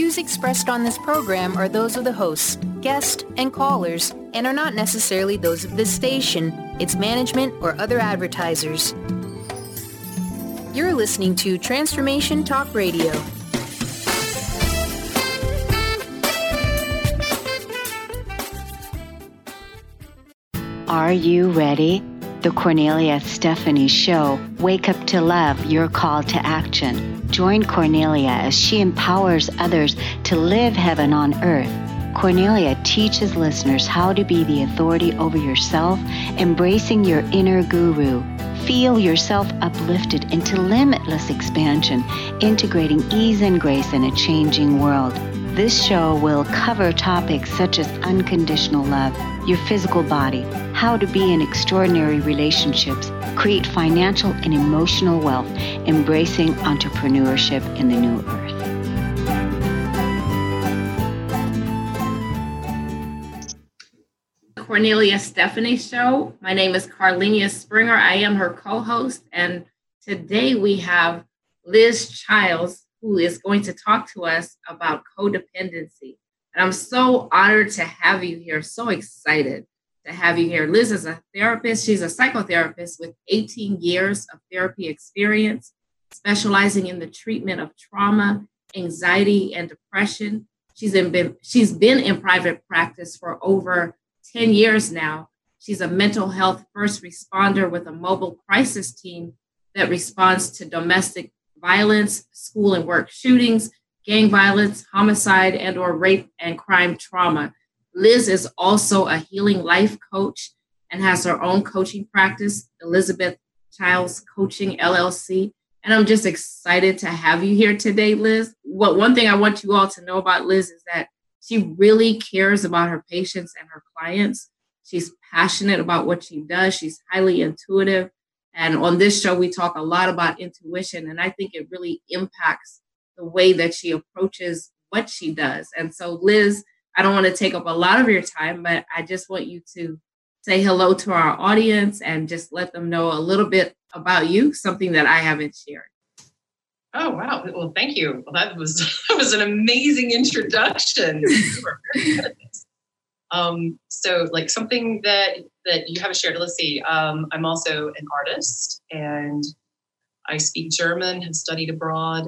views expressed on this program are those of the hosts, guests, and callers, and are not necessarily those of this station, its management, or other advertisers. You're listening to Transformation Talk Radio. Are you ready? The Cornelia Stephanie Show, Wake Up to Love, your call to action. Join Cornelia as she empowers others to live heaven on earth. Cornelia teaches listeners how to be the authority over yourself, embracing your inner guru. Feel yourself uplifted into limitless expansion, integrating ease and grace in a changing world. This show will cover topics such as unconditional love, your physical body, how to be in extraordinary relationships, create financial and emotional wealth, embracing entrepreneurship in the new earth. Cornelia Stephanie Show. My name is Carlenia Springer. I am her co-host, and today we have Liz Childs, who is going to talk to us about codependency. And I'm so honored to have you here, so excited to have you here. Liz is a therapist. She's a psychotherapist with 18 years of therapy experience, specializing in the treatment of trauma, anxiety, and depression. She's been in private practice for over 10 years now. She's a mental health first responder with a mobile crisis team that responds to domestic violence, school and work shootings, gang violence, homicide, and or rape and crime trauma. Liz is also a healing life coach and has her own coaching practice, Elizabeth Childs Coaching, LLC. And I'm just excited to have you here today, Liz. One thing I want you all to know about Liz is that she really cares about her patients and her clients. She's passionate about what she does. She's highly intuitive. And on this show, we talk a lot about intuition. And I think it really impacts the way that she approaches what she does. And so, Liz, I don't want to take up a lot of your time, but I just want you to say hello to our audience and just let them know a little bit about you, something that I haven't shared. Oh, wow. Well, thank you. Well, that was an amazing introduction. You were very good at this. So like something that you haven't shared, let's see. I'm also an artist and I speak German, have studied abroad.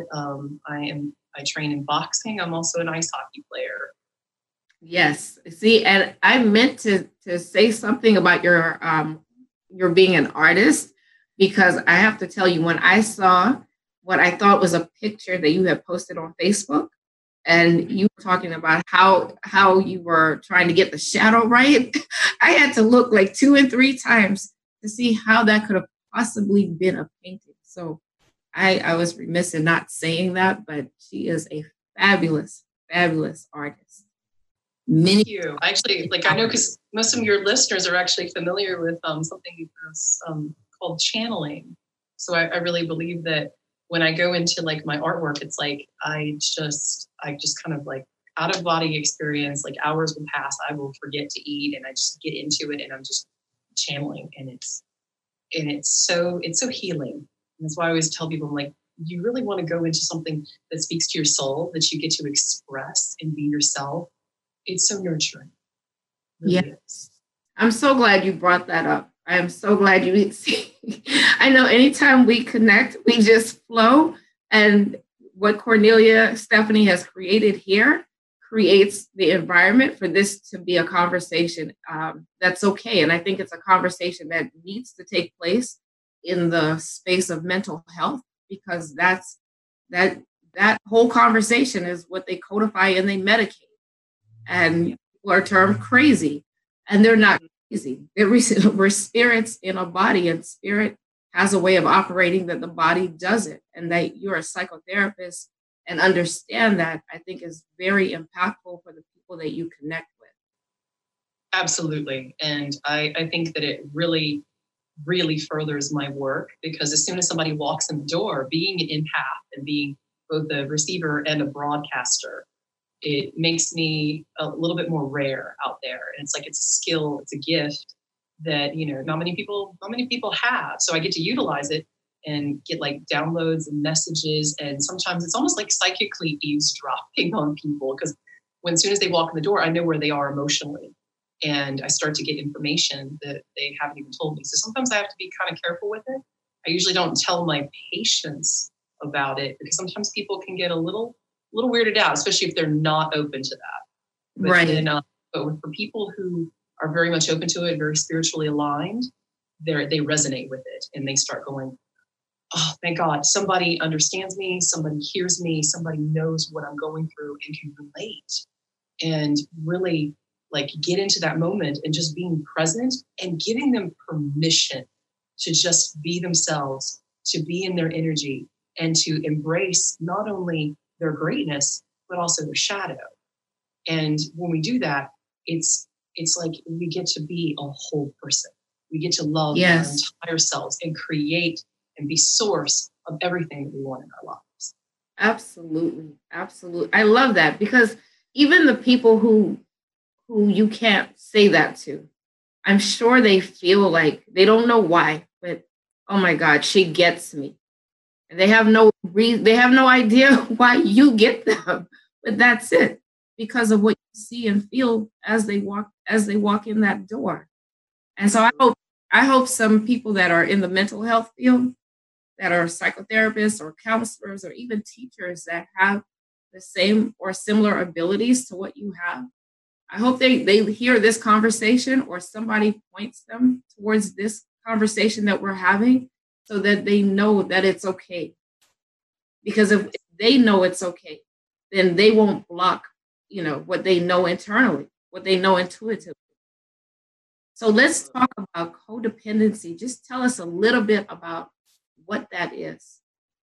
I train in boxing. I'm also an ice hockey player. Yes. See, and I meant to say something about your being an artist, because I have to tell you, when I saw what I thought was a picture that you had posted on Facebook, and you were talking about how you were trying to get the shadow right, I had to look like 2 and 3 times to see how that could have possibly been a painting. So I was remiss in not saying that, but she is a fabulous, fabulous artist. Thank you. Actually, I know because most of your listeners are actually familiar with something that's called channeling. So I really believe that when I go into my artwork, it's like I just kind of out of body experience. Hours will pass, I will forget to eat, and I just get into it, and I'm just channeling, and it's so healing. And that's why I always tell people, you really want to go into something that speaks to your soul, that you get to express and be yourself. It's so nurturing. Really yes. Is. I'm so glad you brought that up. I am so glad you see. I know anytime we connect, we just flow. And what Cornelia Stephanie has created here creates the environment for this to be a conversation that's okay. And I think it's a conversation that needs to take place in the space of mental health, because that whole conversation is what they codify and they medicate. And people are termed crazy, and they're not crazy. We're spirits in a body, and spirit has a way of operating that the body doesn't. And that you're a psychotherapist and understand that, I think, is very impactful for the people that you connect with. Absolutely. And I think that it really, really furthers my work, because as soon as somebody walks in the door, being an empath and being both a receiver and a broadcaster, it makes me a little bit more rare out there. And it's it's a skill, it's a gift that, not many people have. So I get to utilize it and get like downloads and messages. And sometimes it's almost like psychically eavesdropping on people, because as soon as they walk in the door, I know where they are emotionally. And I start to get information that they haven't even told me. So sometimes I have to be kind of careful with it. I usually don't tell my patients about it, because sometimes people can get a little weirded out, especially if they're not open to that. But Right. Then, but for people who are very much open to it, very spiritually aligned, they resonate with it, and they start going, oh, thank God, somebody understands me, somebody hears me, somebody knows what I'm going through and can relate, and really like get into that moment and just being present and giving them permission to just be themselves, to be in their energy, and to embrace not only their greatness, but also their shadow. And when we do that, it's like we get to be a whole person. We get to love our entire selves and create and be source of everything that we want in our lives. Absolutely. Absolutely. I love that, because even the people who you can't say that to, I'm sure they feel like they don't know why, but oh my God, she gets me. And they have no idea why you get them, but that's it, because of what you see and feel as they walk in that door. And so I hope some people that are in the mental health field, that are psychotherapists or counselors or even teachers that have the same or similar abilities to what you have, I hope they hear this conversation, or somebody points them towards this conversation that we're having, so that they know that it's okay. Because if they know it's okay, then they won't block, what they know internally, what they know intuitively. So let's talk about codependency. Just tell us a little bit about what that is.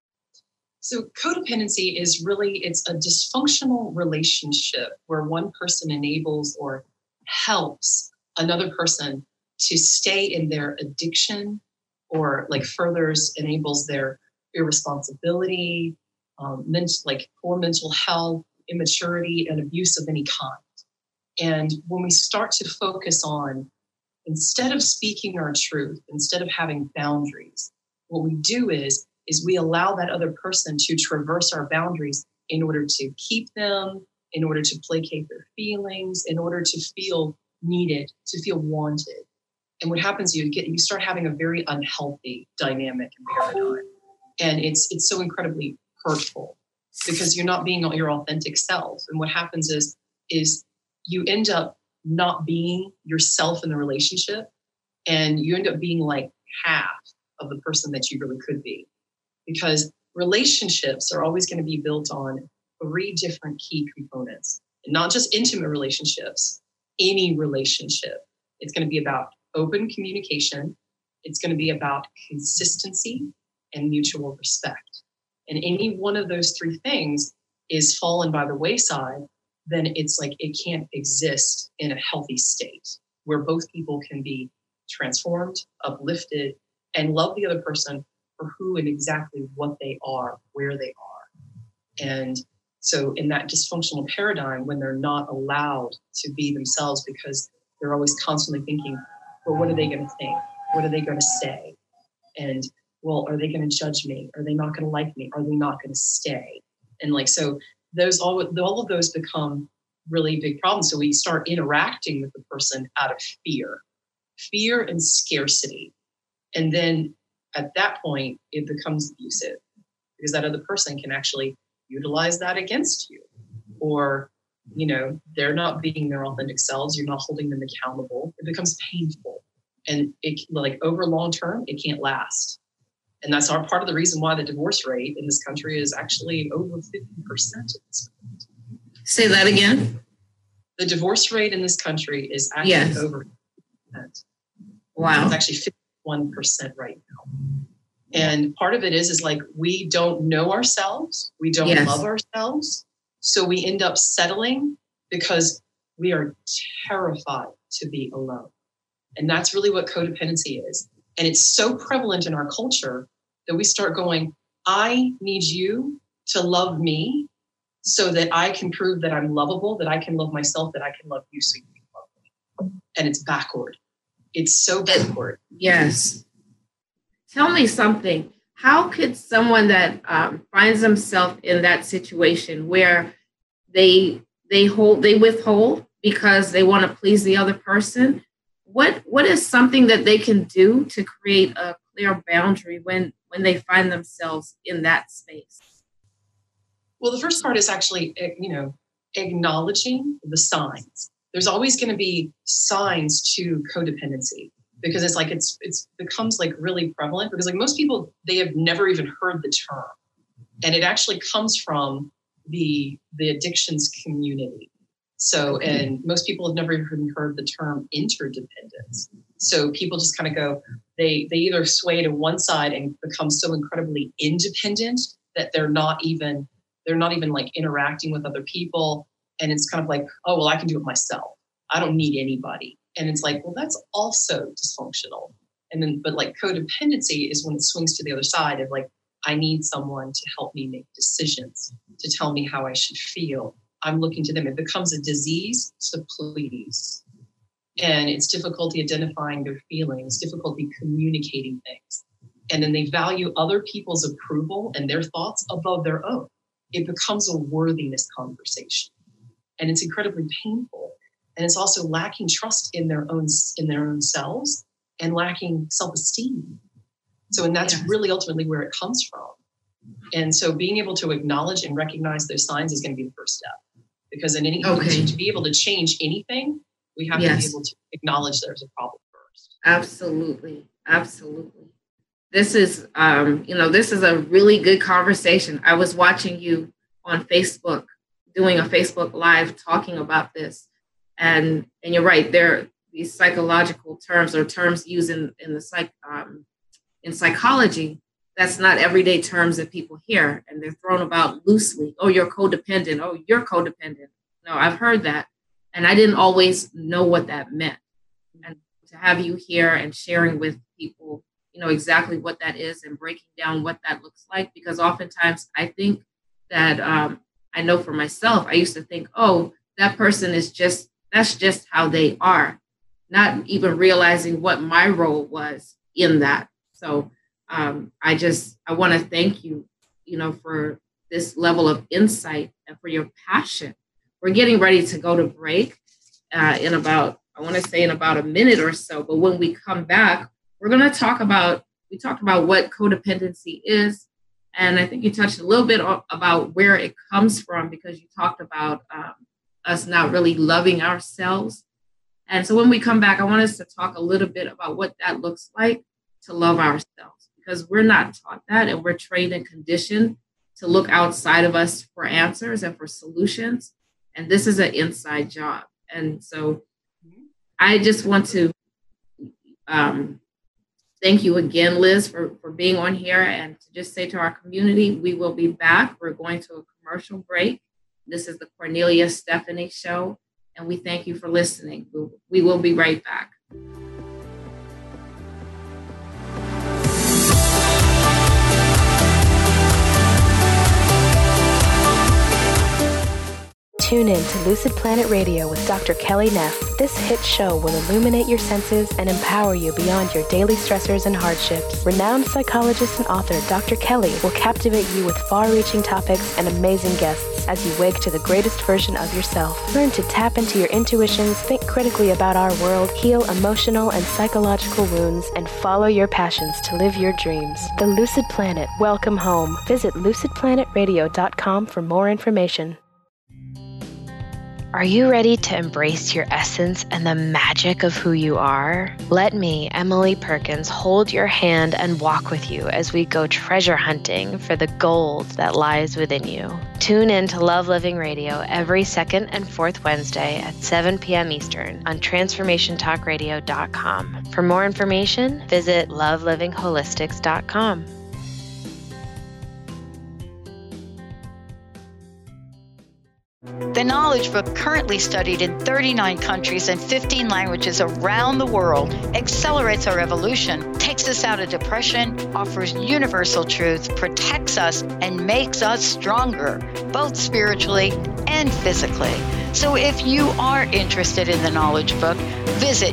So codependency is it's a dysfunctional relationship where one person enables or helps another person to stay in their addiction, or like enables their irresponsibility, poor mental health, immaturity, and abuse of any kind. And when we start to focus on, instead of speaking our truth, instead of having boundaries, what we do is we allow that other person to traverse our boundaries in order to keep them, in order to placate their feelings, in order to feel needed, to feel wanted. And what happens, you start having a very unhealthy dynamic and paradigm. And it's so incredibly hurtful, because you're not being your authentic self. And what happens is you end up not being yourself in the relationship, and you end up being like half of the person that you really could be. Because relationships are always going to be built on 3 different key components, and not just intimate relationships, any relationship. It's going to be about open communication. It's going to be about consistency and mutual respect. And any one of those 3 things is fallen by the wayside, then it's like it can't exist in a healthy state where both people can be transformed, uplifted, and love the other person for who and exactly what they are, where they are. And so in that dysfunctional paradigm, when they're not allowed to be themselves, because they're always constantly thinking, well, what are they going to think? What are they going to say? And, well, are they going to judge me? Are they not going to like me? Are they not going to stay? And so all of those become really big problems. So we start interacting with the person out of fear and scarcity. And then at that point, it becomes abusive, because that other person can actually utilize that against you. Or, they're not being their authentic selves. You're not holding them accountable. It becomes painful. And over long term, it can't last. And that's part of the reason why the divorce rate in this country is actually over 50% at this point. Say that again. The divorce rate in this country is actually over 50%. Wow. It's actually 51% right now. And part of it is we don't know ourselves. We don't love ourselves. So we end up settling because we are terrified to be alone. And that's really what codependency is. And it's so prevalent in our culture that we start going, I need you to love me so that I can prove that I'm lovable, that I can love myself, that I can love you so you can love me. And it's backward. It's so backward. Yes. Tell me something. how could someone that finds themselves in that situation where they withhold because they want to please the other person, what is something that they can do to create a clear boundary when they find themselves in that space? Well, the first part is actually, acknowledging the signs. There's always going to be signs to codependency, because it's like it's becomes like really prevalent, because like most people, they have never even heard the term, and it actually comes from the addictions community. So, and most people have never even heard the term interdependence. So people just kind of go, they either sway to one side and become so incredibly independent that they're not even like interacting with other people. And it's kind of like, oh, well, I can do it myself. I don't need anybody. And it's like, well, that's also dysfunctional. And then, but like codependency is when it swings to the other side of like, I need someone to help me make decisions, to tell me how I should feel. I'm looking to them. It becomes a disease to please. And it's difficulty identifying their feelings, difficulty communicating things. And then they value other people's approval and their thoughts above their own. It becomes a worthiness conversation. And it's incredibly painful. And it's also lacking trust in their own selves and lacking self-esteem. So, and that's really ultimately where it comes from. And so being able to acknowledge and recognize those signs is going to be the first step. Because in any to be able to change anything, we have to be able to acknowledge there's a problem first. Absolutely. Absolutely. This is, this is a really good conversation. I was watching you on Facebook, doing a Facebook Live talking about this. And you're right, there are these psychological terms or terms used in psychology. That's not everyday terms that people hear, and they're thrown about loosely. Oh, you're codependent. Oh, you're codependent. No, I've heard that. And I didn't always know what that meant. And to have you here and sharing with people, exactly what that is and breaking down what that looks like, because oftentimes I think that I know for myself, I used to think, oh, that person that's just how they are, not even realizing what my role was in that. So I want to thank you, for this level of insight and for your passion. We're getting ready to go to break in about a minute or so. But when we come back, we're going to talk about what codependency is. And I think you touched a little bit about where it comes from, because you talked about us not really loving ourselves. And so when we come back, I want us to talk a little bit about what that looks like to love ourselves, because we're not taught that, and we're trained and conditioned to look outside of us for answers and for solutions. And this is an inside job. And so I just want to thank you again, Liz, for being on here, and to just say to our community, we will be back. We're going to a commercial break. This is the Cornelia Stephanie Show, and we thank you for listening. We will be right back. Tune in to Lucid Planet Radio with Dr. Kelly Neff. This hit show will illuminate your senses and empower you beyond your daily stressors and hardships. Renowned psychologist and author Dr. Kelly will captivate you with far-reaching topics and amazing guests as you wake to the greatest version of yourself. Learn to tap into your intuitions, think critically about our world, heal emotional and psychological wounds, and follow your passions to live your dreams. The Lucid Planet. Welcome home. Visit lucidplanetradio.com for more information. Are you ready to embrace your essence and the magic of who you are? Let me, Emily Perkins, hold your hand and walk with you as we go treasure hunting for the gold that lies within you. Tune in to Love Living Radio every second and fourth Wednesday at 7 p.m. Eastern on TransformationTalkRadio.com. For more information, visit lovelivingHolistics.com. The knowledge book, currently studied in 39 countries and 15 languages around the world, accelerates our evolution, takes us out of depression, offers universal truth, protects us, and makes us stronger, both spiritually and physically. So if you are interested in the Knowledge Book, visit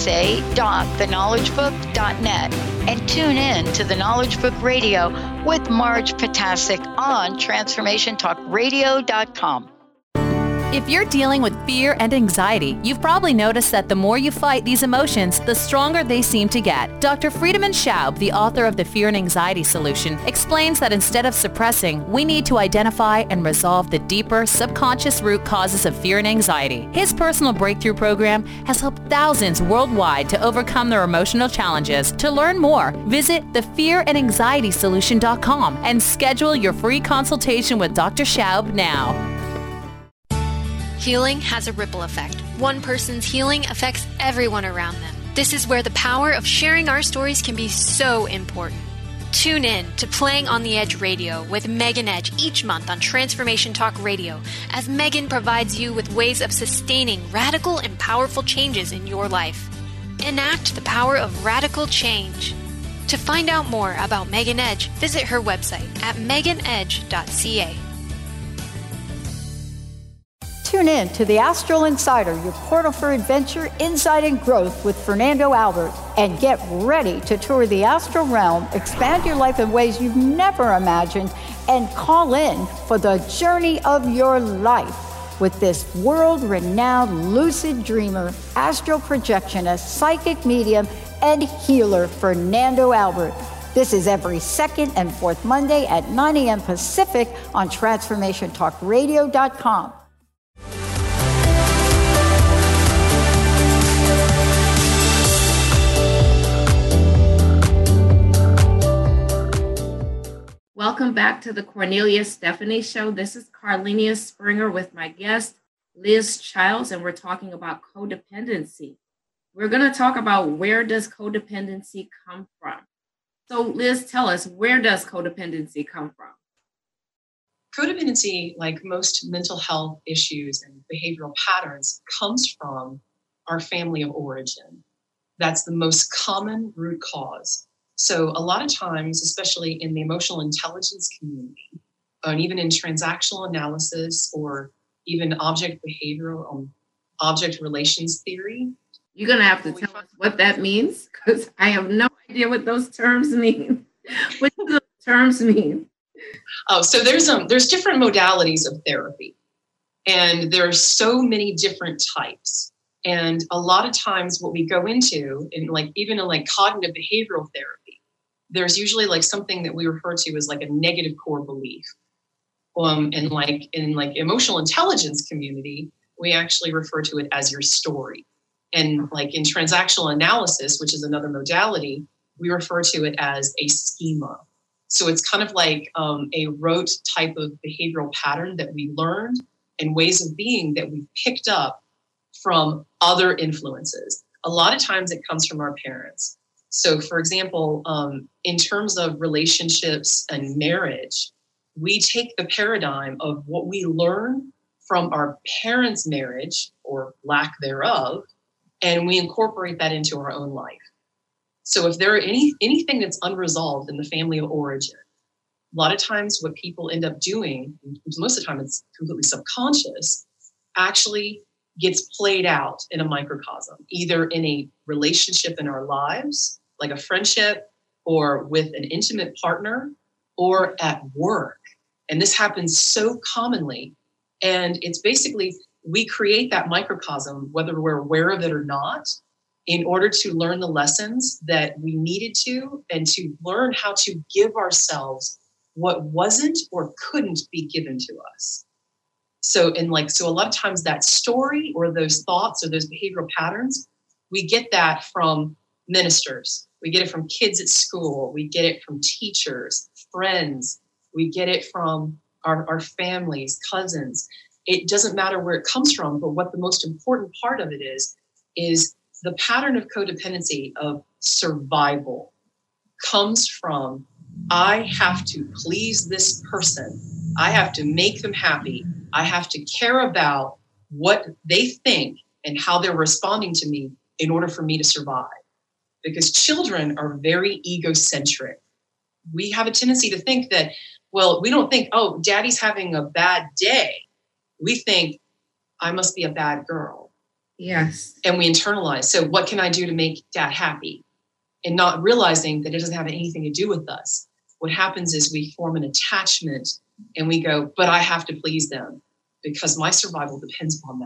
usa.theknowledgebook.net and tune in to the Knowledge Book Radio with Marge Potasic on TransformationTalkRadio.com. If you're dealing with fear and anxiety, you've probably noticed that the more you fight these emotions, the stronger they seem to get. Dr. Friedemann Schaub, the author of The Fear and Anxiety Solution, explains that instead of suppressing, we need to identify and resolve the deeper subconscious root causes of fear and anxiety. His personal breakthrough program has helped thousands worldwide to overcome their emotional challenges. To learn more, visit thefearandanxietysolution.com and schedule your free consultation with Dr. Schaub now. Healing has a ripple effect. One person's healing affects everyone around them. This is where the power of sharing our stories can be so important. Tune in to Playing on the Edge Radio with Megan Edge each month on Transformation Talk Radio, as Megan provides you with ways of sustaining radical and powerful changes in your life. Enact the power of radical change. To find out more about Megan Edge, visit her website at meganedge.ca. Tune in to the Astral Insider, your portal for adventure, insight, and growth with Fernando Albert. And get ready to tour the astral realm, expand your life in ways you've never imagined, and call in for the journey of your life with this world-renowned lucid dreamer, astral projectionist, psychic medium, and healer, Fernando Albert. This is every second and fourth Monday at 9 a.m. Pacific on TransformationTalkRadio.com. Welcome back to the Cornelia Stephanie Show. This is Carlenia Springer with my guest, Liz Childs, and we're talking about codependency. We're going to talk about where does codependency come from. So Liz, tell us, where does codependency come from? Codependency, like most mental health issues and behavioral patterns, comes from our family of origin. That's the most common root cause. So a lot of times, especially in the emotional intelligence community, and even in transactional analysis or even object behavioral, object relations theory. You're going to have to tell us what that means, because I have no idea what those terms mean. What do those terms mean? Oh, so there's different modalities of therapy, and there are so many different types. And a lot of times what we go into even in cognitive behavioral therapy, there's usually something that we refer to as a negative core belief. And in emotional intelligence community, we actually refer to it as your story. And in transactional analysis, which is another modality, we refer to it as a schema. So it's kind of like a rote type of behavioral pattern that we learned and ways of being that we picked up from other influences. A lot of times it comes from our parents. So for example, in terms of relationships and marriage, we take the paradigm of what we learn from our parents' marriage or lack thereof, and we incorporate that into our own life. So if there are anything that's unresolved in the family of origin, a lot of times what people end up doing, most of the time it's completely subconscious, actually gets played out in a microcosm, either in a relationship in our lives, like a friendship, or with an intimate partner, or at work. And this happens so commonly. And it's basically, we create that microcosm, whether we're aware of it or not, in order to learn the lessons that we needed to, and to learn how to give ourselves what wasn't or couldn't be given to us. So a lot of times that story or those thoughts or those behavioral patterns, we get that from ministers. We get it from kids at school. We get it from teachers, friends. We get it from our families, cousins. It doesn't matter where it comes from, but what the most important part of it is the pattern of codependency of survival comes from, I have to please this person. I have to make them happy. I have to care about what they think and how they're responding to me in order for me to survive. Because children are very egocentric. We have a tendency to think that, we don't think, oh, daddy's having a bad day. We think, I must be a bad girl. Yes. And we internalize. So what can I do to make dad happy? And not realizing that it doesn't have anything to do with us. What happens is we form an attachment and we go, but I have to please them because my survival depends on that.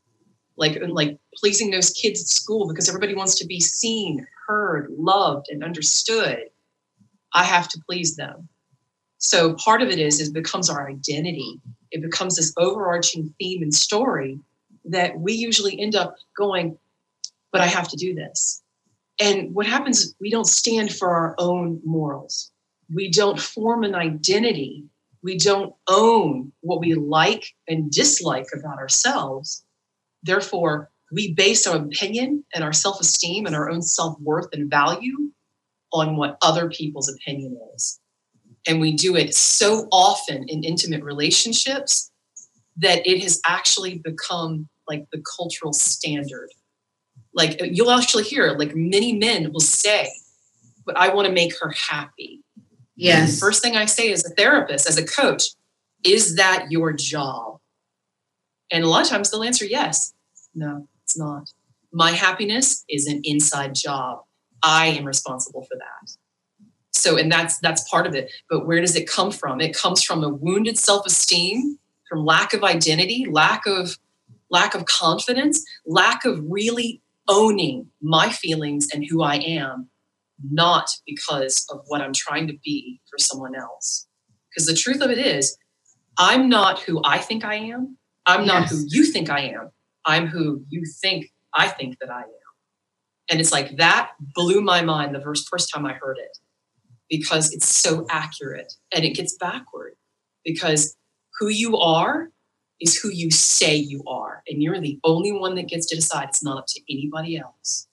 Like pleasing those kids at school because everybody wants to be seen, heard, loved, and understood. I have to please them. So part of it is it becomes our identity. It becomes this overarching theme and story that we usually end up going, but I have to do this. And what happens is we don't stand for our own morals. We don't form an identity. We don't own what we like and dislike about ourselves. Therefore, we base our opinion and our self-esteem and our own self-worth and value on what other people's opinion is. And we do it so often in intimate relationships that it has actually become like the cultural standard. Like you'll actually hear, like many men will say, but I want to make her happy. Yes. The first thing I say as a therapist, as a coach, is that your job? And a lot of times they'll answer yes. No, it's not. My happiness is an inside job. I am responsible for that. So, and that's part of it. But where does it come from? It comes from a wounded self-esteem, from lack of identity, lack of confidence, lack of really owning my feelings and who I am, not because of what I'm trying to be for someone else. Because the truth of it is, I'm not who I think I am. I'm not who you think I am. I'm who you think I think that I am. And it's like that blew my mind the first time I heard it, because it's so accurate and it gets backward, because who you are is who you say you are. And you're the only one that gets to decide. It's not up to anybody else.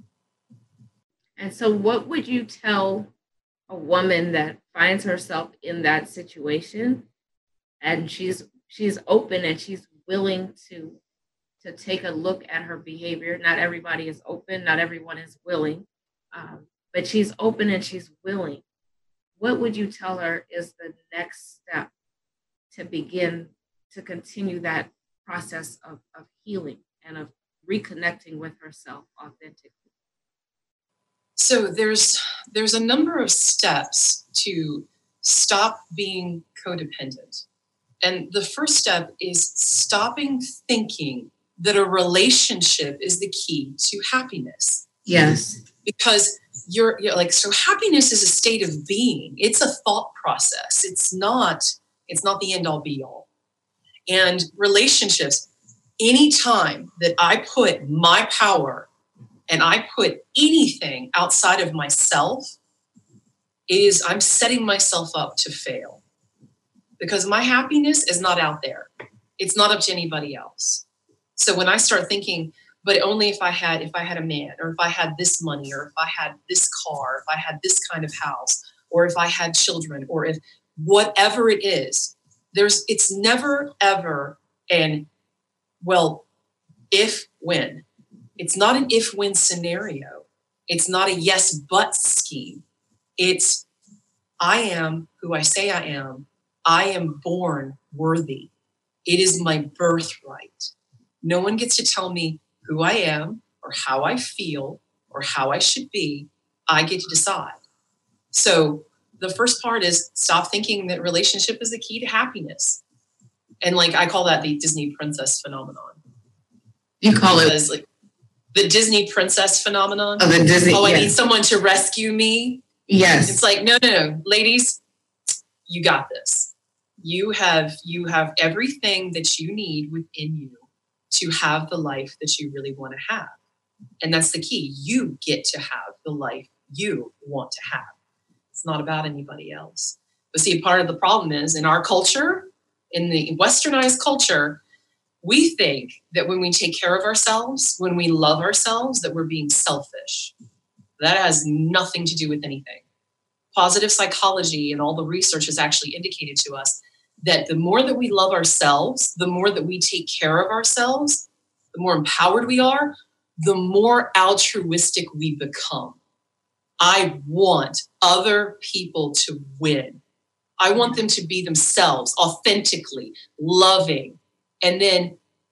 And so what would you tell a woman that finds herself in that situation and she's open and she's willing to take a look at her behavior? Not everybody is open, not everyone is willing, but she's open and she's willing. What would you tell her is the next step to begin to continue that process of healing and of reconnecting with herself authentically? So there's a number of steps to stop being codependent. And the first step is stopping thinking that a relationship is the key to happiness. Yes. Because you're like, so happiness is a state of being. It's a thought process. It's not the end all be all. And relationships, anytime that I put my power and I put anything outside of myself, I'm setting myself up to fail. Because my happiness is not out there. It's not up to anybody else. So when I start thinking, but only if I had a man, or if I had this money, or if I had this car, if I had this kind of house, or if I had children, or if whatever it is, it's never ever an, well, if when. It's not an if-when scenario. It's not a yes, but scheme. It's, I am who I say I am. I am born worthy. It is my birthright. No one gets to tell me who I am or how I feel or how I should be. I get to decide. So the first part is stop thinking that relationship is the key to happiness. And like, I call that the Disney princess phenomenon. You call it like the Disney princess phenomenon. Oh, the Disney. I need someone to rescue me. Yes. It's like, no, ladies, you got this. You have everything that you need within you to have the life that you really want to have. And that's the key. You get to have the life you want to have. It's not about anybody else. But see, part of the problem is in our culture, in the westernized culture, we think that when we take care of ourselves, when we love ourselves, that we're being selfish. That has nothing to do with anything. Positive psychology and all the research has actually indicated to us that the more that we love ourselves, the more that we take care of ourselves, the more empowered we are, the more altruistic we become. I want other people to win. I want them to be themselves, authentically, loving. And then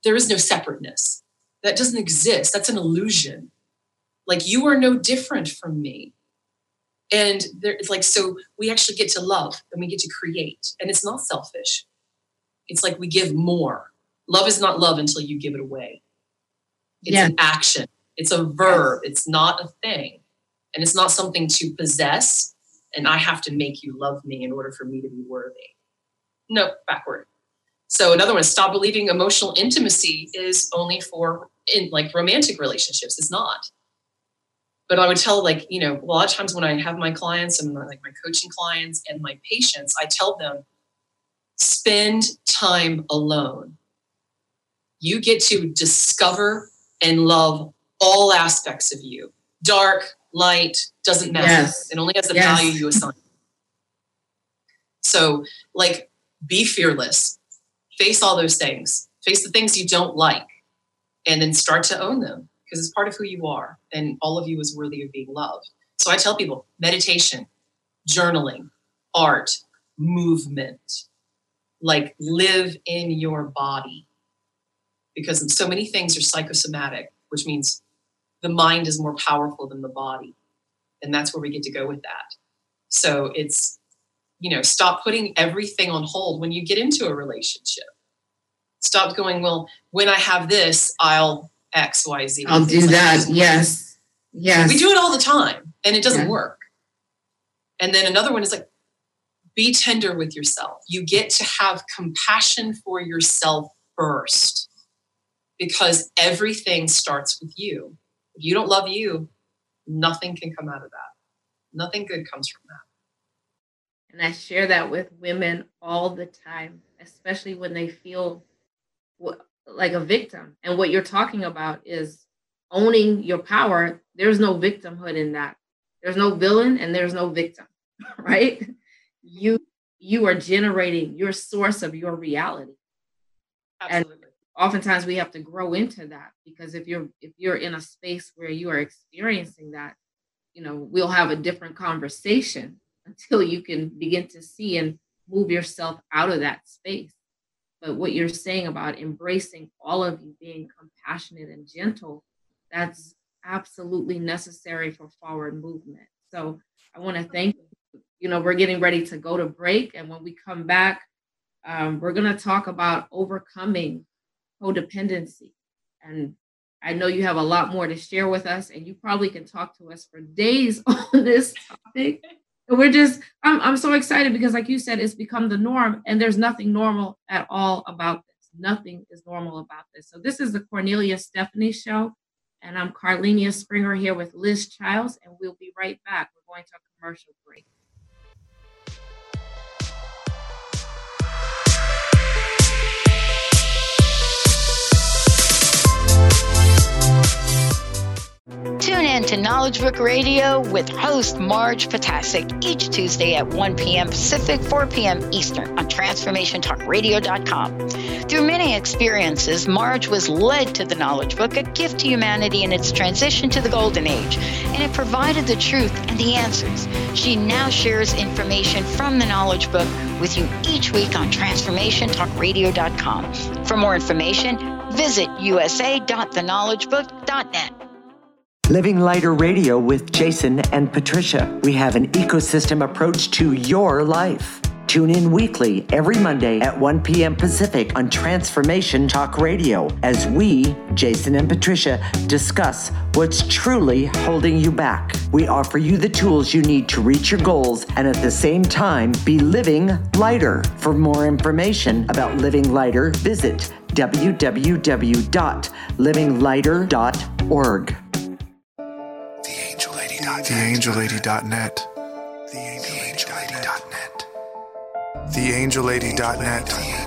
there is no separateness. That doesn't exist. That's an illusion. Like, you are no different from me. And it's like, so we actually get to love and we get to create. And it's not selfish. It's like we give more. Love is not love until you give it away. It's an action. It's a verb. It's not a thing. And it's not something to possess. And I have to make you love me in order for me to be worthy. No, backward. So another one, stop believing emotional intimacy is only for in like romantic relationships. It's not. But I would tell, like, you know, a lot of times when I have my clients and like my coaching clients and my patients, I tell them, spend time alone. You get to discover and love all aspects of you. Dark, light, doesn't matter. Yes. It only has the value you assign. So, like, be fearless. Face all those things. Face the things you don't like. And then start to own them, because it's part of who you are. And all of you is worthy of being loved. So I tell people, meditation, journaling, art, movement, like, live in your body. Because so many things are psychosomatic, which means the mind is more powerful than the body. And that's where we get to go with that. So it's, you know, stop putting everything on hold when you get into a relationship. Stop going, well, when I have this, I'll X, Y, Z. I'll do that. Yes. We do it all the time and it doesn't work. And then another one is like, be tender with yourself. You get to have compassion for yourself first, because everything starts with you. If you don't love you, nothing can come out of that. Nothing good comes from that. And I share that with women all the time, especially when they feel like a victim. And what you're talking about is owning your power. There's no victimhood in that. There's no villain and there's no victim, right? You are generating your source of your reality. Absolutely. And oftentimes we have to grow into that, because if you're in a space where you are experiencing that, you know, we'll have a different conversation until you can begin to see and move yourself out of that space. But what you're saying about embracing all of you, being compassionate and gentle, that's absolutely necessary for forward movement. So I want to thank you. You know, we're getting ready to go to break. And when we come back, we're going to talk about overcoming codependency. And I know you have a lot more to share with us, and you probably can talk to us for days on this topic. And I'm so excited because, like you said, it's become the norm, and there's nothing normal at all about this. Nothing is normal about this. So this is the Cornelia Stephanie Show, and I'm Carlenia Springer here with Liz Childs, and we'll be right back. We're going to a commercial break. Tune in to Knowledge Book Radio with host Marge Potasic each Tuesday at 1 p.m. Pacific, 4 p.m. Eastern on TransformationTalkRadio.com. Through many experiences, Marge was led to the Knowledge Book, a gift to humanity in its transition to the Golden Age, and it provided the truth and the answers. She now shares information from the Knowledge Book with you each week on TransformationTalkRadio.com. For more information, visit usa.theknowledgebook.net. Living Lighter Radio with Jason and Patricia. We have an ecosystem approach to your life. Tune in weekly every Monday at 1 p.m. Pacific on Transformation Talk Radio as we, Jason and Patricia, discuss what's truly holding you back. We offer you the tools you need to reach your goals and at the same time be living lighter. For more information about Living Lighter, visit www.livinglighter.org. TheAngelLady.net. TheAngelLady.net.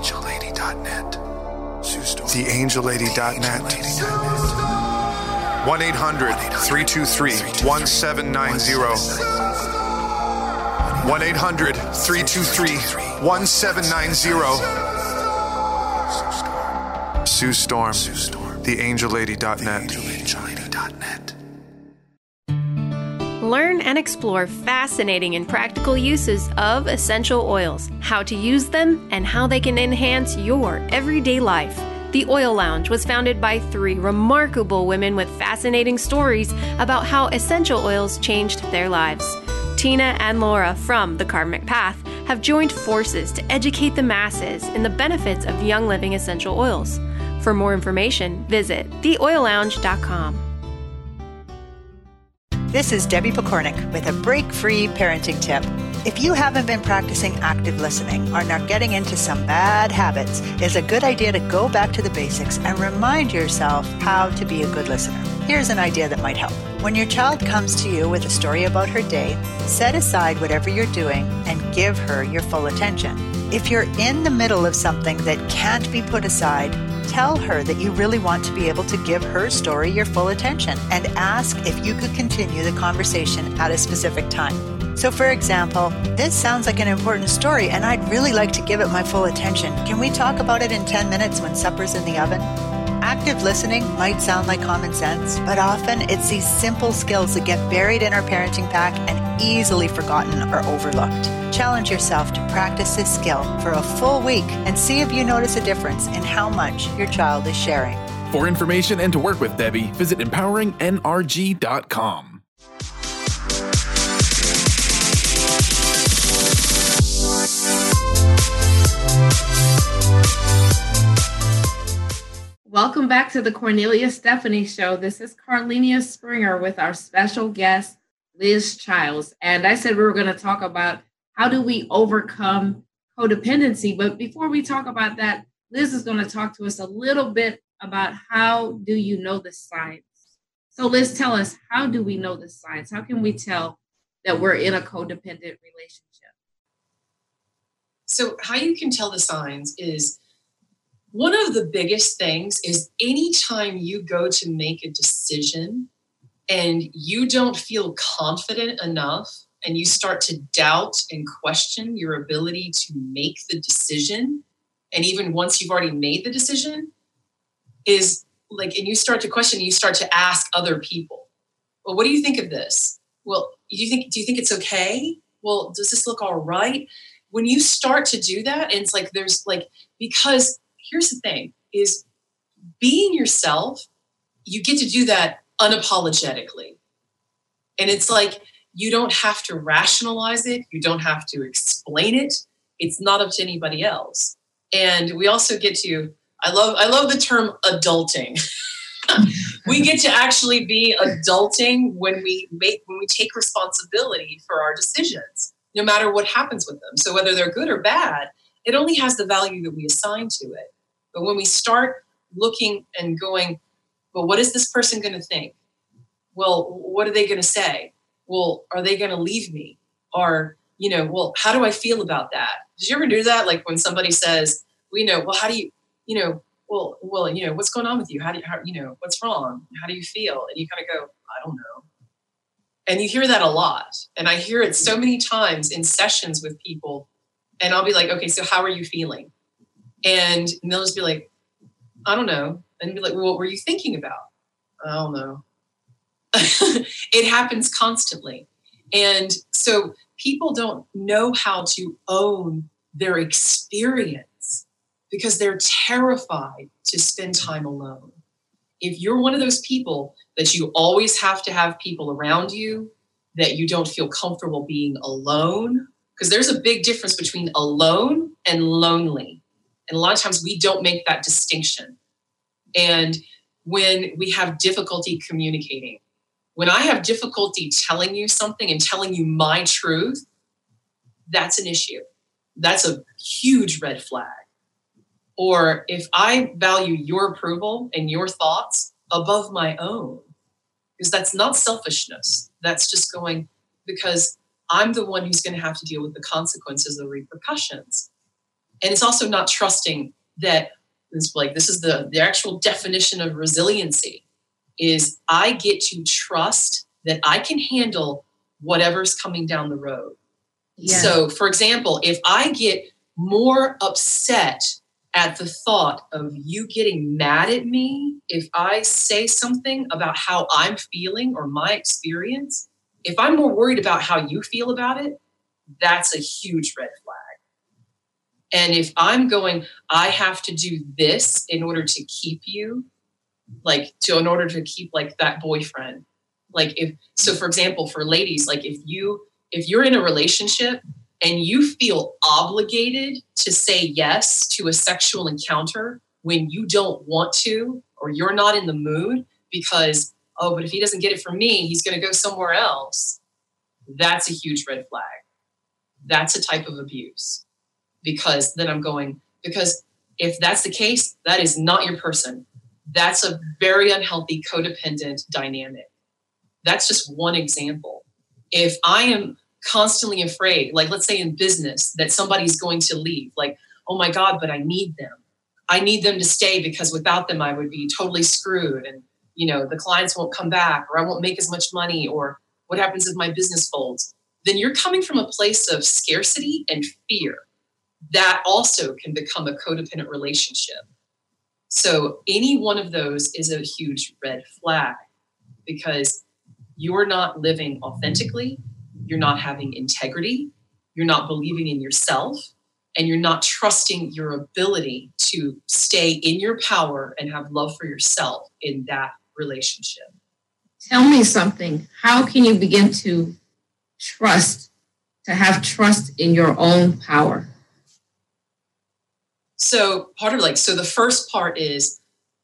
TheAngelLady.net. 1-800-323-1790. 1-800-323-1790. Sue Storm. TheAngelLady.net. Learn and explore fascinating and practical uses of essential oils, how to use them, and how they can enhance your everyday life. The Oil Lounge was founded by 3 remarkable women with fascinating stories about how essential oils changed their lives. Tina and Laura from The Karmic Path have joined forces to educate the masses in the benefits of Young Living essential oils. For more information, visit theoillounge.com. This is Debbie Pokornik with a break-free parenting tip. If you haven't been practicing active listening or are getting into some bad habits, it's a good idea to go back to the basics and remind yourself how to be a good listener. Here's an idea that might help. When your child comes to you with a story about her day, set aside whatever you're doing and give her your full attention. If you're in the middle of something that can't be put aside, tell her that you really want to be able to give her story your full attention and ask if you could continue the conversation at a specific time. So for example, this sounds like an important story and I'd really like to give it my full attention. Can we talk about it in 10 minutes when supper's in the oven? Active listening might sound like common sense, but often it's these simple skills that get buried in our parenting pack and easily forgotten or overlooked. Challenge yourself to practice this skill for a full week and see if you notice a difference in how much your child is sharing. For information and to work with Debbie, visit empoweringnrg.com. Welcome back to the Cornelia Stephanie Show. This is Carlenia Springer with our special guest, Liz Childs. And I said we were going to talk about how do we overcome codependency. But before we talk about that, Liz is going to talk to us a little bit about how do you know the signs. So Liz, tell us, how do we know the signs? How can we tell that we're in a codependent relationship? So how you can tell the signs is, one of the biggest things is anytime you go to make a decision and you don't feel confident enough and you start to doubt and question your ability to make the decision, and even once you've already made the decision, is like, and you start to question, you start to ask other people, well, what do you think of this? Well, do you think it's okay? Well, does this look all right? When you start to do that, and it's like, there's like, because here's the thing is being yourself, you get to do that unapologetically. And it's like, you don't have to rationalize it. You don't have to explain it. It's not up to anybody else. And we also get to, I love the term adulting. We get to actually be adulting when we take responsibility for our decisions, no matter what happens with them. So whether they're good or bad, it only has the value that we assign to it. But when we start looking and going, well, what is this person going to think? Well, what are they going to say? Well, are they going to leave me? Or, well, how do I feel about that? Did you ever do that? Like when somebody says, well, how do you, well, what's going on with you? How, what's wrong? How do you feel? And you kind of go, I don't know. And you hear that a lot. And I hear it so many times in sessions with people. And I'll be like, okay, so how are you feeling? And they'll just be like, I don't know. And be like, well, what were you thinking about? I don't know. It happens constantly. And so people don't know how to own their experience because they're terrified to spend time alone. If you're one of those people that you always have to have people around you, that you don't feel comfortable being alone, because there's a big difference between alone and lonely. And a lot of times we don't make that distinction. And when we have difficulty communicating, when I have difficulty telling you something and telling you my truth, that's an issue. That's a huge red flag. Or if I value your approval and your thoughts above my own, because that's not selfishness. That's just going, because I'm the one who's going to have to deal with the consequences, the repercussions. And it's also not trusting that, it's like, this is the actual definition of resiliency, is I get to trust that I can handle whatever's coming down the road. Yeah. So, for example, if I get more upset at the thought of you getting mad at me, if I say something about how I'm feeling or my experience, if I'm more worried about how you feel about it, that's a huge red flag. And if I'm going, I have to do this in order to keep you, in order to keep like that boyfriend. So for example, for ladies, like if you're in a relationship and you feel obligated to say yes to a sexual encounter when you don't want to, or you're not in the mood because, but if he doesn't get it from me, he's going to go somewhere else. That's a huge red flag. That's a type of abuse. Because if that's the case, that is not your person. That's a very unhealthy codependent dynamic. That's just one example. If I am constantly afraid, like let's say in business, that somebody's going to leave, like, oh my God, but I need them. I need them to stay because without them, I would be totally screwed. And, the clients won't come back, or I won't make as much money, or what happens if my business folds? Then you're coming from a place of scarcity and fear. That also can become a codependent relationship. So any one of those is a huge red flag because you're not living authentically, you're not having integrity, you're not believing in yourself, and you're not trusting your ability to stay in your power and have love for yourself in that relationship. Tell me something. How can you begin to have trust in your own power? So the first part is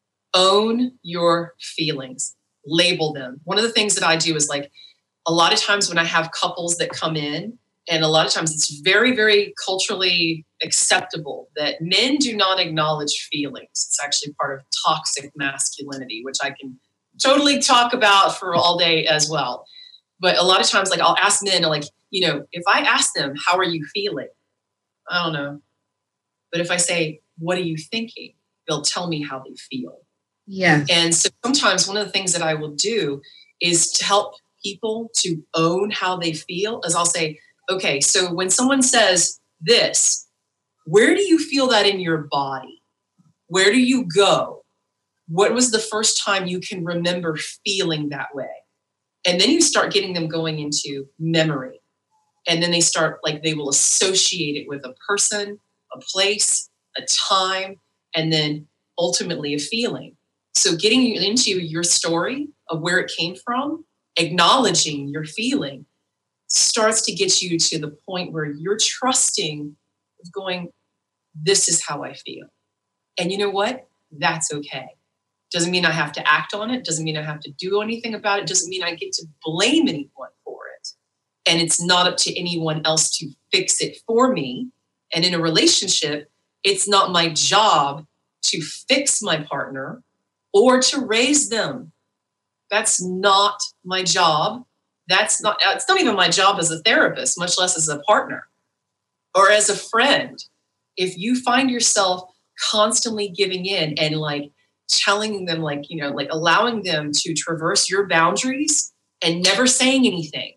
own your feelings, label them. One of the things that I do is like a lot of times when I have couples that come in, and a lot of times it's very, very culturally acceptable that men do not acknowledge feelings. It's actually part of toxic masculinity, which I can totally talk about for all day as well. But a lot of times, like I'll ask men, like, if I ask them, how are you feeling? I don't know. But if I say, what are you thinking? They'll tell me how they feel. Yeah. And so sometimes one of the things that I will do is to help people to own how they feel is I'll say, okay, so when someone says this, where do you feel that in your body? Where do you go? What was the first time you can remember feeling that way? And then you start getting them going into memory. And then they will associate it with a person, a place, a time, and then ultimately a feeling. So getting you into your story of where it came from, acknowledging your feeling starts to get you to the point where you're trusting of going, this is how I feel. And you know what? That's okay. Doesn't mean I have to act on it. Doesn't mean I have to do anything about it. Doesn't mean I get to blame anyone for it. And it's not up to anyone else to fix it for me. And in a relationship, it's not my job to fix my partner or to raise them. That's not my job. It's not even my job as a therapist, much less as a partner or as a friend. If you find yourself constantly giving in and like telling them, allowing them to traverse your boundaries and never saying anything,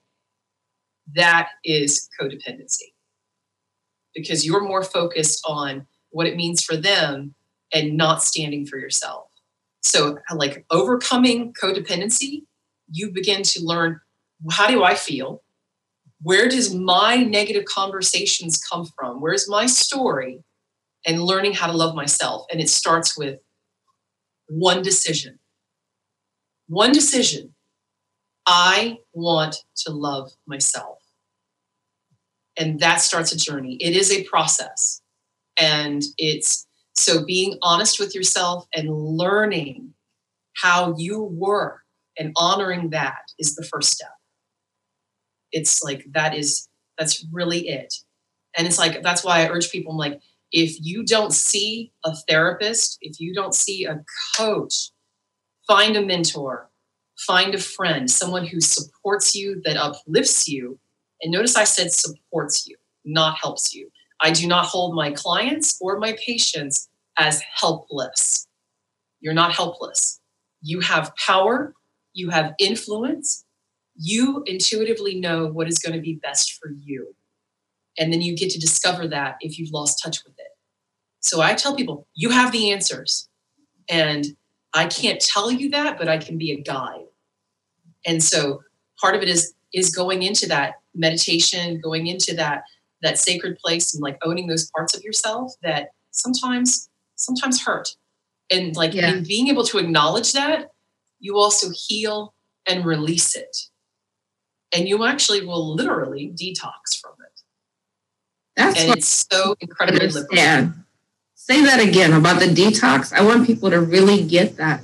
that is codependency. Because you're more focused on what it means for them and not standing for yourself. So like overcoming codependency, you begin to learn, how do I feel? Where does my negative conversations come from? Where's my story? And learning how to love myself. And it starts with one decision. One decision. I want to love myself. And that starts a journey. It is a process. And it's so being honest with yourself and learning how you work and honoring that is the first step. It's like, that's really it. And it's like, that's why I urge people, I'm like, if you don't see a therapist, if you don't see a coach, find a mentor, find a friend, someone who supports you, that uplifts you. And notice I said supports you, not helps you. I do not hold my clients or my patients as helpless. You're not helpless. You have power. You have influence. You intuitively know what is going to be best for you. And then you get to discover that if you've lost touch with it. So I tell people, you have the answers. And I can't tell you that, but I can be a guide. And so part of it is going into that meditation, going into that that sacred place and like owning those parts of yourself that sometimes hurt. And like in being able to acknowledge that, you also heal and release it. And you actually will literally detox from it. It's so incredibly liberating. Say that again about the detox. I want people to really get that.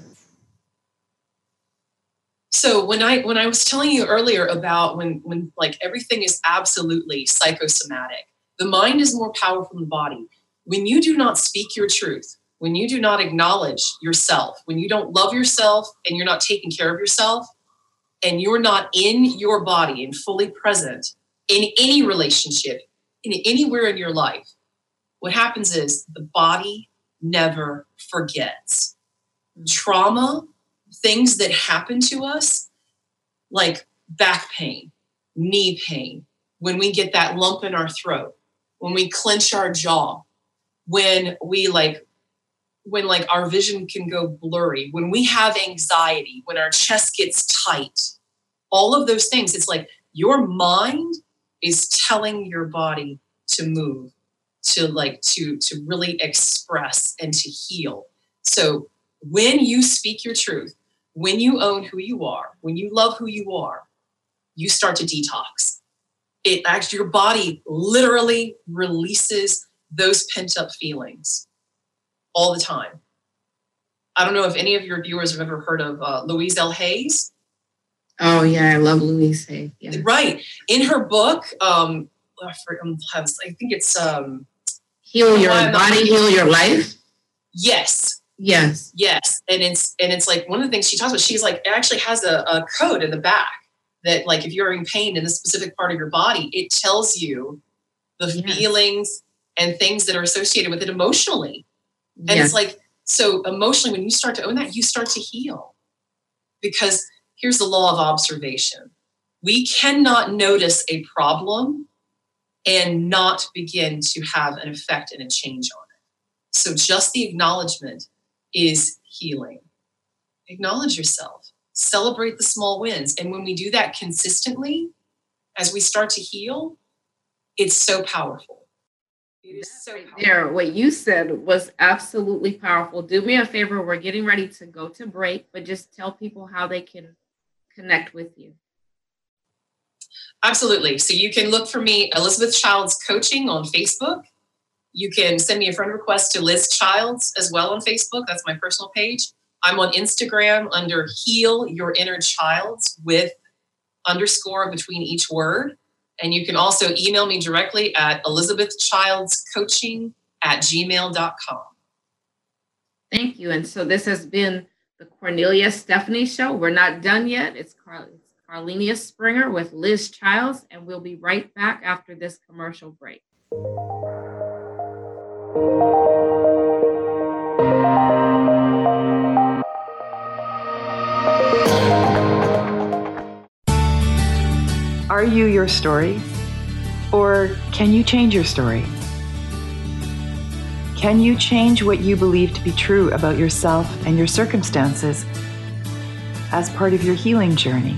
So when I was telling you earlier about when like everything is absolutely psychosomatic, the mind is more powerful than the body. When you do not speak your truth, when you do not acknowledge yourself, when you don't love yourself and you're not taking care of yourself, and you're not in your body and fully present in any relationship, anywhere in your life, what happens is the body never forgets. Trauma, things that happen to us, like back pain, knee pain, when we get that lump in our throat, when we clench our jaw, when our vision can go blurry, when we have anxiety, when our chest gets tight, all of those things, it's like your mind is telling your body to move, to really express and to heal. So when you speak your truth, when you own who you are, when you love who you are, you start to detox. It actually, your body literally releases those pent up feelings all the time. I don't know if any of your viewers have ever heard of Louise L. Hayes. Oh yeah, I love Louise Hay. Yeah. Right. In her book, I think it's Heal Your Body, Heal Your Life. Yes. Yes. Yes. And it's like one of the things she talks about, she's like, it actually has a code in the back that like if you're in pain in a specific part of your body, it tells you the feelings and things that are associated with it emotionally. And it's like, so emotionally, when you start to own that, you start to heal. Because here's the law of observation. We cannot notice a problem and not begin to have an effect and a change on it. So just the acknowledgement is healing. Acknowledge yourself. Celebrate the small wins. And when we do that consistently, as we start to heal, it's so powerful. It is so powerful. There, what you said was absolutely powerful. Do me a favor. We're getting ready to go to break, but just tell people how they can connect with you. Absolutely. So you can look for me, Elizabeth Childs Coaching on Facebook. You can send me a friend request to Liz Childs as well on Facebook. That's my personal page. I'm on Instagram under Heal Your Inner Childs with _ between each word. And you can also email me directly at elizabethchildscoaching@gmail.com. Thank you. And so this has been the Cornelia Stephanie Show. We're not done yet. It's Carlenia Springer with Liz Childs, and we'll be right back after this commercial break. Are you your story? Or can you change your story? Can you change what you believe to be true about yourself and your circumstances as part of your healing journey?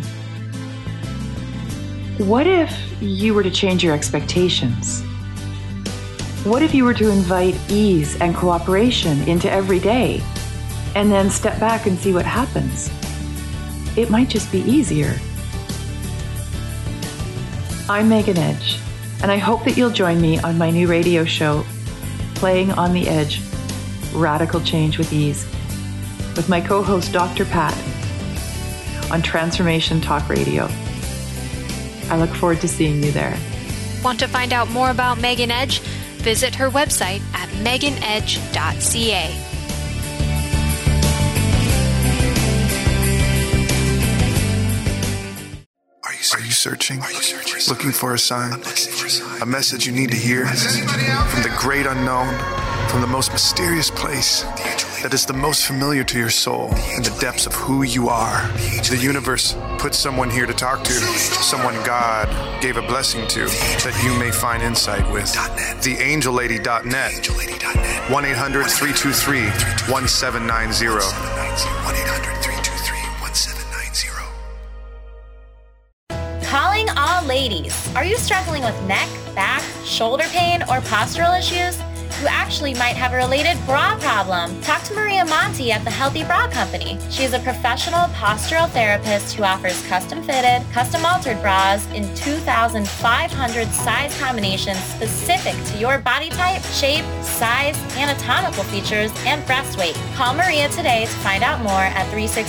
What if you were to change your expectations? What if you were to invite ease and cooperation into every day and then step back and see what happens? It might just be easier. I'm Megan Edge, and I hope that you'll join me on my new radio show, Playing on the Edge, Radical Change with Ease, with my co-host Dr. Pat on Transformation Talk Radio. I look forward to seeing you there. Want to find out more about Megan Edge? Visit her website at meganedge.ca. Are you searching? Looking for a sign? A message you need to hear? From the great unknown, from the most mysterious place that is the most familiar to your soul in the depths of who you are. The universe put someone here to talk to, someone God gave a blessing to, that you may find insight with. TheAngelLady.net. 1-800-323-1790. 1-800-323-1790. Calling all ladies Ladies, are you struggling with neck, back, shoulder pain, or postural issues? You actually might have a related bra problem. Talk to Maria Monti at the Healthy Bra Company. She's a professional postural therapist who offers custom-fitted, custom-altered bras in 2,500 size combinations specific to your body type, shape, size, anatomical features, and breast weight. Call Maria today to find out more at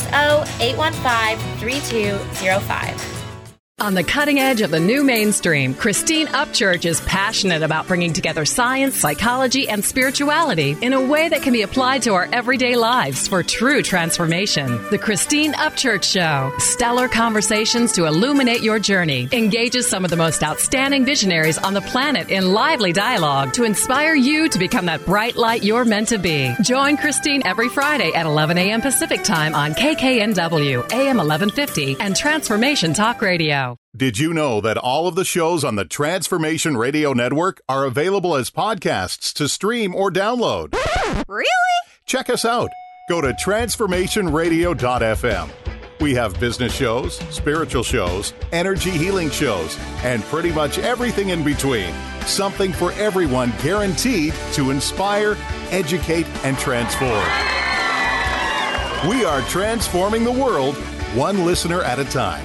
360-815-3205. On the cutting edge of the new mainstream, Christine Upchurch is passionate about bringing together science, psychology, and spirituality in a way that can be applied to our everyday lives for true transformation. The Christine Upchurch Show, stellar conversations to illuminate your journey, engages some of the most outstanding visionaries on the planet in lively dialogue to inspire you to become that bright light you're meant to be. Join Christine every Friday at 11 a.m. Pacific Time on KKNW, AM 1150, and Transformation Talk Radio. Did you know that all of the shows on the Transformation Radio Network are available as podcasts to stream or download? Really? Check us out. Go to transformationradio.fm. We have business shows, spiritual shows, energy healing shows, and pretty much everything in between. Something for everyone, guaranteed to inspire, educate, and transform. We are transforming the world, one listener at a time.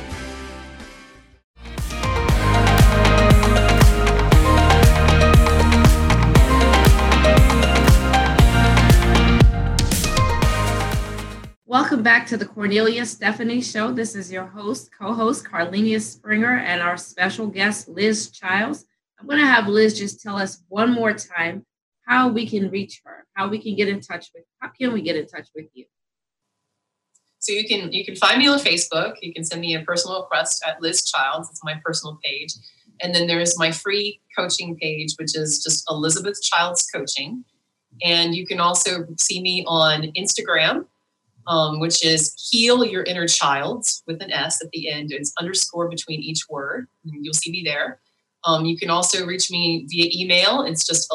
Welcome back to the Cornelia Stephanie Show. This is your host, co-host Carlenia Springer, and our special guest, Liz Childs. I'm going to have Liz just tell us one more time how we can reach her, how we can get in touch with, how can we get in touch with you? So you can find me on Facebook. You can send me a personal request at Liz Childs. It's my personal page. And then there's my free coaching page, which is just Elizabeth Childs Coaching. And you can also see me on Instagram, which is Heal Your Inner Child with an S at the end. It's underscore between each word. You'll see me there. You can also reach me via email. It's just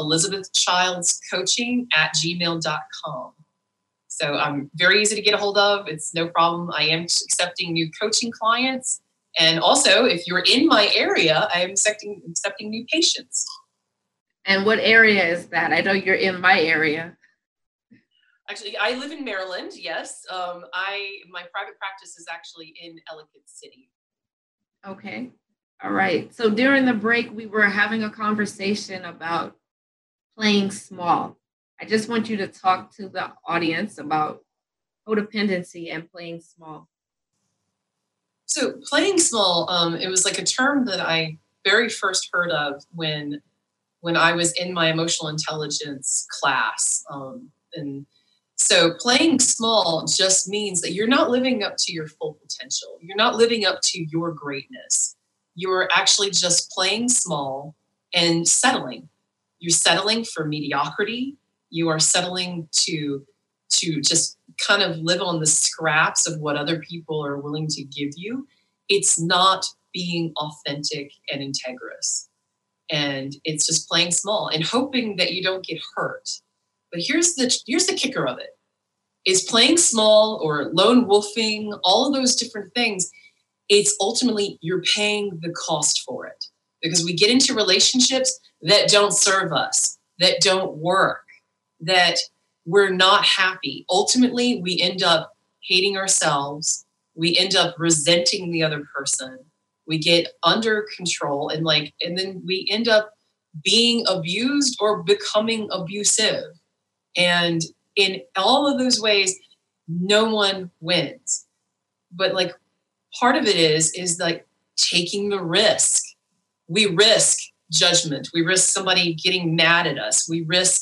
elizabethchildscoaching@gmail.com. So I'm very easy to get a hold of. It's no problem. I am accepting new coaching clients. And also, if you're in my area, I am accepting new patients. And what area is that? I know you're in my area. Actually, I live in Maryland, yes. My private practice is actually in Ellicott City. Okay. All right. So during the break, we were having a conversation about playing small. I just want you to talk to the audience about codependency and playing small. So playing small, it was like a term that I very first heard of when I was in my emotional intelligence class. And so playing small just means that you're not living up to your full potential. You're not living up to your greatness. You're actually just playing small and settling. You're settling for mediocrity. You are settling to just kind of live on the scraps of what other people are willing to give you. It's not being authentic and integrous. And it's just playing small and hoping that you don't get hurt. But here's the kicker of it. Is playing small or lone wolfing, all of those different things, it's ultimately you're paying the cost for it. Because we get into relationships that don't serve us, that don't work, that we're not happy. Ultimately, we end up hating ourselves. We end up resenting the other person. We get under control and then we end up being abused or becoming abusive. And in all of those ways, no one wins. But part of it is taking the risk. We risk judgment. We risk somebody getting mad at us. We risk,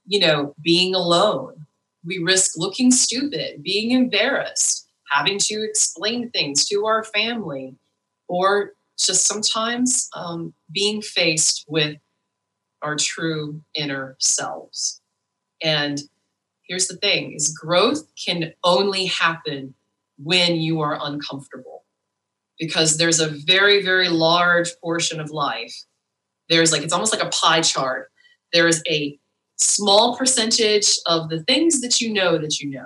being alone. We risk looking stupid, being embarrassed, having to explain things to our family, or just sometimes being faced with our true inner selves. And here's the thing, is growth can only happen when you are uncomfortable, because there's a very, very large portion of life. There's it's almost like a pie chart. There is a small percentage of the things that you know.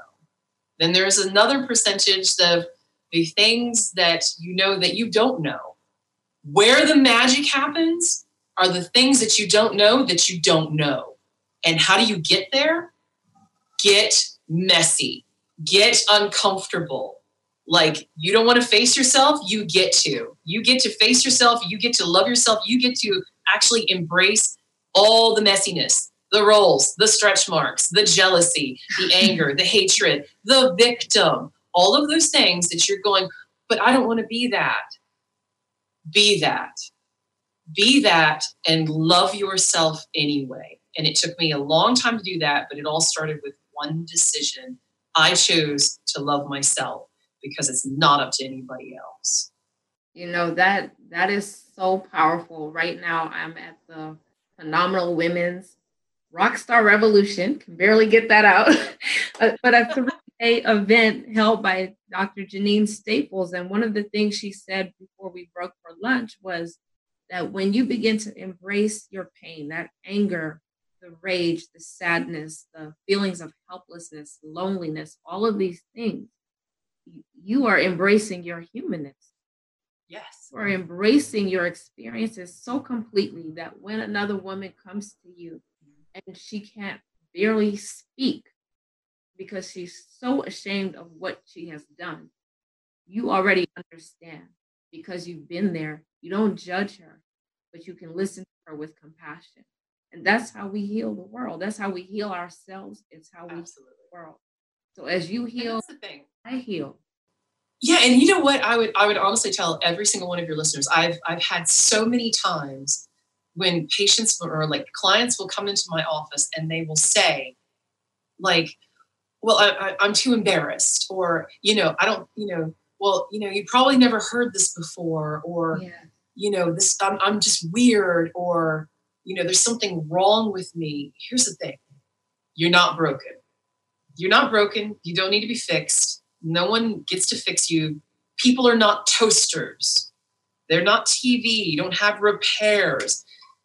Then there's another percentage of the things that you know that you don't know. Where the magic happens are the things that you don't know that you don't know. And how do you get there? Get messy. Get uncomfortable. Like, you don't want to face yourself, you get to. You get to face yourself, you get to love yourself, you get to actually embrace all the messiness, the roles, the stretch marks, the jealousy, the anger, the hatred, the victim, all of those things that you're going, but I don't want to be that. Be that. Be that and love yourself anyway. And it took me a long time to do that, but it all started with one decision. I chose to love myself because it's not up to anybody else. You know, that is so powerful. Right now, I'm at the Phenomenal Women's Rockstar Revolution. Can barely get that out. But a 3-day event held by Dr. Janine Staples. And one of the things she said before we broke for lunch was that when you begin to embrace your pain, that anger, the rage, the sadness, the feelings of helplessness, loneliness, all of these things, you are embracing your humanness. Yes. You are embracing your experiences so completely that when another woman comes to you and she can't barely speak because she's so ashamed of what she has done, you already understand because you've been there. You don't judge her, but you can listen to her with compassion. And that's how we heal the world. That's how we heal ourselves. It's how we heal the world. So as you heal, I heal. Yeah, and you know what? I would honestly tell every single one of your listeners. I've had so many times when patients or like clients will come into my office and they will say, like, well, I'm too embarrassed, or, you know, I don't, you know, well, you know, you probably never heard this before, or, you know, this, I'm just weird, or, you know, there's something wrong with me. Here's the thing. You're not broken. You're not broken. You don't need to be fixed. No one gets to fix you. People are not toasters. They're not TV. You don't have repairs.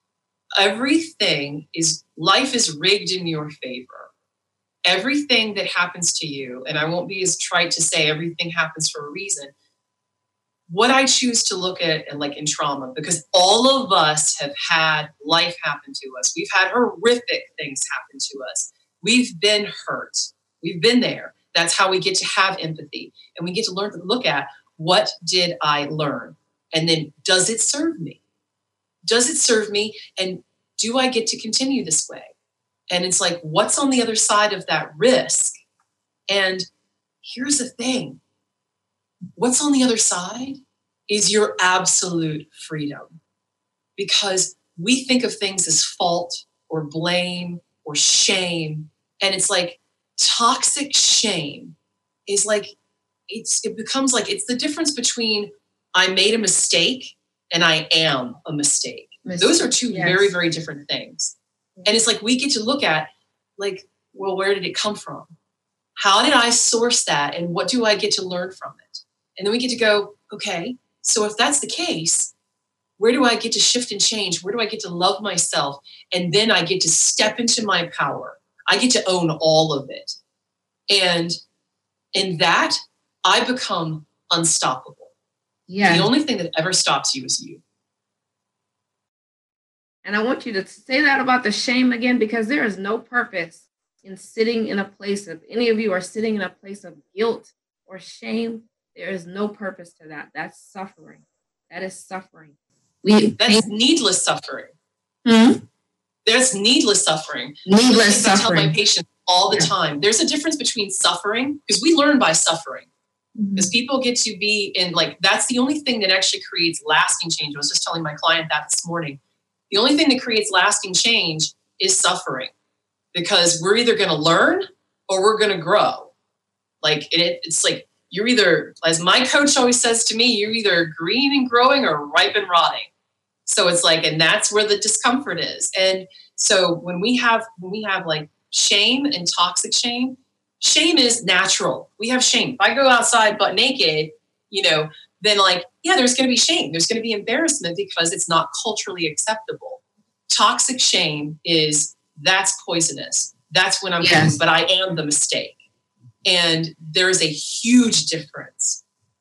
Everything is, life is rigged in your favor. Everything that happens to you, and I won't be as trite to say everything happens for a reason. What I choose to look at, like in trauma, because all of us have had life happen to us. We've had horrific things happen to us. We've been hurt. We've been there. That's how we get to have empathy. And we get to learn to look at, what did I learn? And then, does it serve me? Does it serve me? And do I get to continue this way? And it's like, what's on the other side of that risk? And here's the thing. What's on the other side is your absolute freedom. Because we think of things as fault or blame or shame. And it's like, toxic shame is like, it becomes like, it's the difference between I made a mistake and I am a mistake. Those are two very, very different things. And it's like, we get to look at, like, well, where did it come from? How did I source that? And what do I get to learn from it? And then we get to go, okay, so if that's the case, where do I get to shift and change? Where do I get to love myself? And then I get to step into my power. I get to own all of it. And in that, I become unstoppable. Yeah. The only thing that ever stops you is you. And I want you to say that about the shame again, because there is no purpose in sitting in a place of, any of you are sitting in a place of guilt or shame. There is no purpose to that. That's suffering. That is suffering. That's needless suffering. There's needless suffering. Needless suffering. I tell my patients all the time. There's a difference between suffering, because we learn by suffering. Because people get to be in, like, that's the only thing that actually creates lasting change. I was just telling my client that this morning. The only thing that creates lasting change is suffering, because we're either going to learn or we're going to grow. Like, it's like, you're either, as my coach always says to me, you're either green and growing or ripe and rotting. So it's like, and that's where the discomfort is. And so when we have like shame and toxic shame, shame is natural. We have shame. If I go outside butt naked, you know, then like, yeah, there's going to be shame. There's going to be embarrassment because it's not culturally acceptable. Toxic shame that's poisonous. That's when I'm going, but I am the mistake. And there is a huge difference.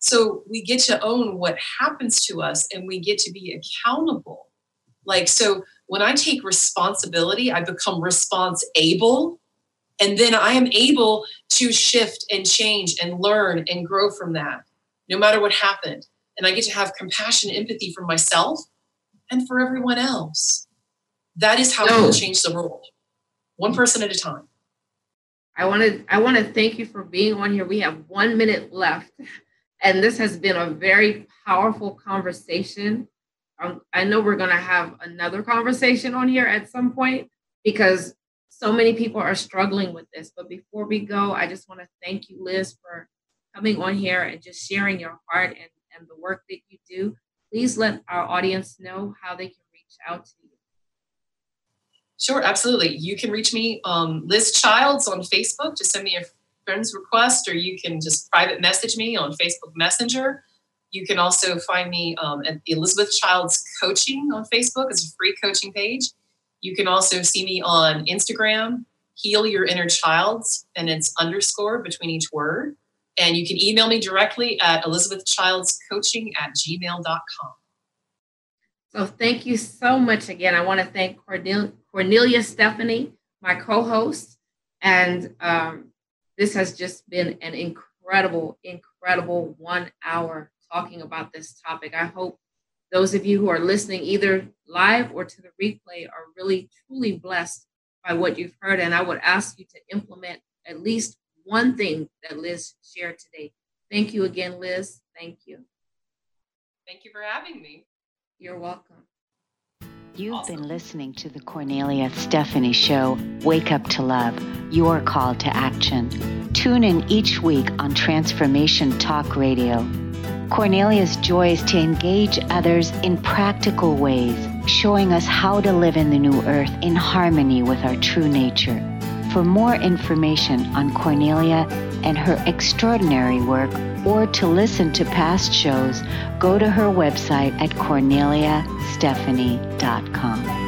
So we get to own what happens to us and we get to be accountable. Like, so when I take responsibility, I become response-able, and then I am able to shift and change and learn and grow from that, no matter what happened. And I get to have compassion and empathy for myself and for everyone else. That is how we will change the world, one person at a time. I want to thank you for being on here. We have 1 minute left, and this has been a very powerful conversation. I know we're going to have another conversation on here at some point because so many people are struggling with this. But before we go, I just want to thank you, Liz, for coming on here and just sharing your heart and the work that you do. Please let our audience know how they can reach out to you. Sure, absolutely. You can reach me, Liz Childs, on Facebook. Just send me a friend's request, or you can just private message me on Facebook Messenger. You can also find me at Elizabeth Childs Coaching on Facebook. It's a free coaching page. You can also see me on Instagram, Heal Your Inner Childs, and it's _ between each word. And you can email me directly at elizabethchildscoaching@gmail.com. So thank you so much again. I want to thank Cornelia Stephanie, my co-host. And this has just been an incredible 1 hour talking about this topic. I hope those of you who are listening either live or to the replay are really, truly blessed by what you've heard. And I would ask you to implement at least one thing that Liz shared today. Thank you again, Liz. Thank you. Thank you for having me. You're welcome. You've been listening to the Cornelia Stephanie Show, Wake Up to Love, your call to action. Tune in each week on Transformation Talk Radio. Cornelia's joy is to engage others in practical ways, showing us how to live in the new earth in harmony with our true nature. For more information on Cornelia and her extraordinary work, or to listen to past shows, go to her website at corneliastephanie.com.